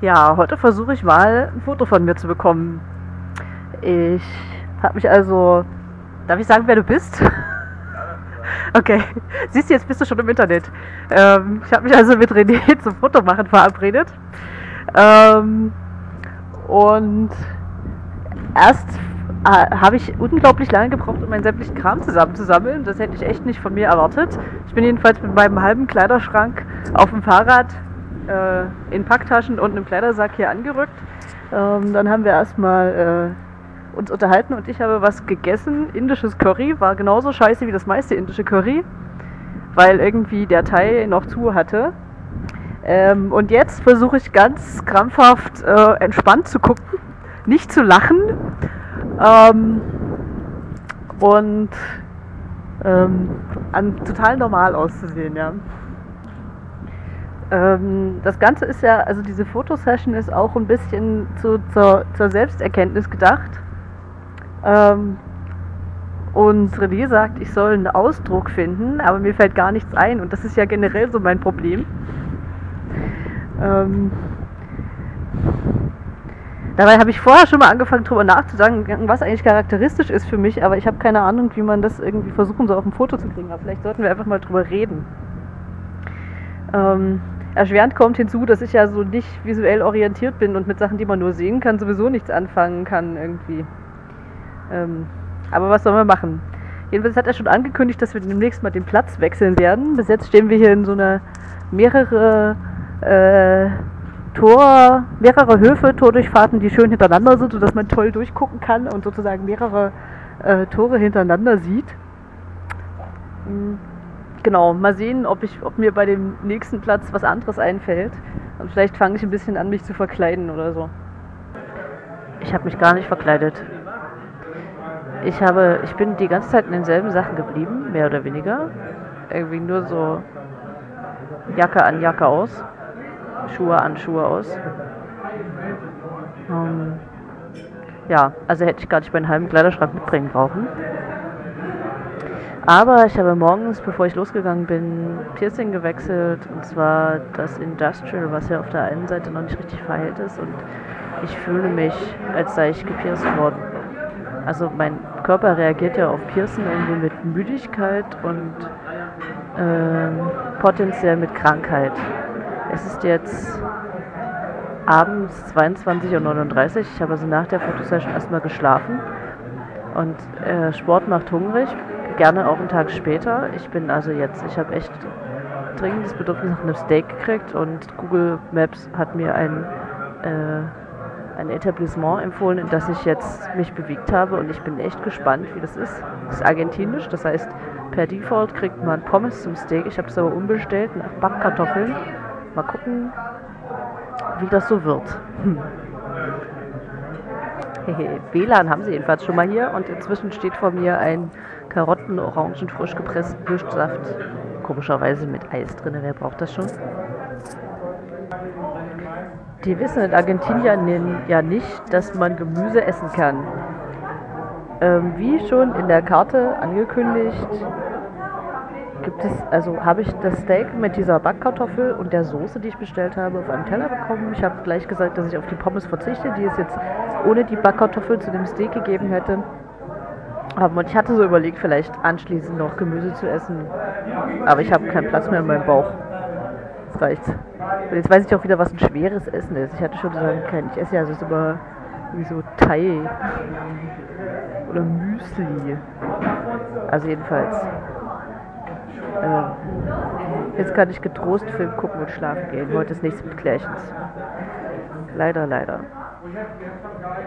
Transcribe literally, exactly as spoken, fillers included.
Ja, heute versuche ich mal ein Foto von mir zu bekommen. Ich habe mich also. Darf ich sagen, wer du bist? Okay. Siehst du, jetzt bist du schon im Internet. Ähm, ich habe mich also mit René zum Fotomachen verabredet. Ähm, und erst äh, habe ich unglaublich lange gebraucht, um meinen sämtlichen Kram zusammenzusammeln. Das hätte ich echt nicht von mir erwartet. Ich bin jedenfalls mit meinem halben Kleiderschrank auf dem Fahrrad äh, in Packtaschen und einem Kleidersack hier angerückt. Ähm, dann haben wir erstmal äh, uns unterhalten und ich habe was gegessen. Indisches Curry, war genauso scheiße wie das meiste indische Curry, weil irgendwie der Thai noch zu hatte. Ähm, und jetzt versuche ich ganz krampfhaft äh, entspannt zu gucken, nicht zu lachen ähm, und ähm, an, total normal auszusehen, ja. Ähm, das Ganze ist ja, also diese Fotosession ist auch ein bisschen zu, zur, zur Selbsterkenntnis gedacht. Ähm, und René sagt, ich soll einen Ausdruck finden, aber mir fällt gar nichts ein und das ist ja generell so mein Problem. Ähm, dabei habe ich vorher schon mal angefangen drüber nachzudenken, was eigentlich charakteristisch ist für mich, aber ich habe keine Ahnung, wie man das irgendwie versuchen soll auf ein Foto zu kriegen. Aber vielleicht sollten wir einfach mal drüber reden. Ähm, erschwerend kommt hinzu, dass ich ja so nicht visuell orientiert bin und mit Sachen, die man nur sehen kann, sowieso nichts anfangen kann irgendwie. Ähm, aber was sollen wir machen? Jedenfalls hat er schon angekündigt, dass wir demnächst mal den Platz wechseln werden. Bis jetzt stehen wir hier in so einer mehrere äh, Tor, mehrere Höfe, Tordurchfahrten, die schön hintereinander sind, sodass man toll durchgucken kann und sozusagen mehrere äh, Tore hintereinander sieht. Mhm. Genau, mal sehen, ob, ich, ob mir bei dem nächsten Platz was anderes einfällt. Und vielleicht fange ich ein bisschen an, mich zu verkleiden oder so. Ich habe mich gar nicht verkleidet. Ich habe, ich bin die ganze Zeit in denselben Sachen geblieben, mehr oder weniger. Irgendwie nur so Jacke an Jacke aus, Schuhe an Schuhe aus. Ähm, ja, also hätte ich gar nicht meinen halben Kleiderschrank mitbringen brauchen. Aber ich habe morgens, bevor ich losgegangen bin, Piercing gewechselt. Und zwar das Industrial, was ja auf der einen Seite noch nicht richtig verheilt ist. Und ich fühle mich, als sei ich gepierst worden. Also mein Körper reagiert ja auf Piercen irgendwie mit Müdigkeit und ähm, potenziell mit Krankheit. Es ist jetzt abends zweiundzwanzig Uhr neununddreißig. Ich habe also nach der Fotosession erstmal geschlafen. Und äh, Sport macht hungrig, gerne auch einen Tag später. Ich bin also jetzt, ich habe echt dringendes Bedürfnis nach einem Steak gekriegt und Google Maps hat mir ein, äh, ein Etablissement empfohlen, in das ich jetzt mich bewegt habe und ich bin echt gespannt, wie das ist. Das ist argentinisch, das heißt, per Default kriegt man Pommes zum Steak. Ich habe es aber umbestellt nach Backkartoffeln. Mal gucken, wie das so wird. Hm. W L A N haben sie jedenfalls schon mal hier und inzwischen steht vor mir ein Karotten, Orangen, frisch gepressten Kirschsaft. Komischerweise mit Eis drin, wer braucht das schon? Die wissen in Argentinien ja nicht, dass man Gemüse essen kann. Ähm, wie schon in der Karte angekündigt, gibt es, also habe ich das Steak mit dieser Backkartoffel und der Soße, die ich bestellt habe, auf einen Teller bekommen. Ich habe gleich gesagt, dass ich auf die Pommes verzichte, die es jetzt ohne die Backkartoffel zu dem Steak gegeben hätte. Und ich hatte so überlegt, vielleicht anschließend noch Gemüse zu essen, aber ich habe keinen Platz mehr in meinem Bauch. Das reicht. Und jetzt weiß ich auch wieder, was ein schweres Essen ist. Ich hatte schon sagen können, ich esse ja also immer wie so Thai oder Müsli. Also jedenfalls. Äh, jetzt kann ich getrost Film gucken und schlafen gehen. Heute ist nichts mit Klärchens. Leider, leider.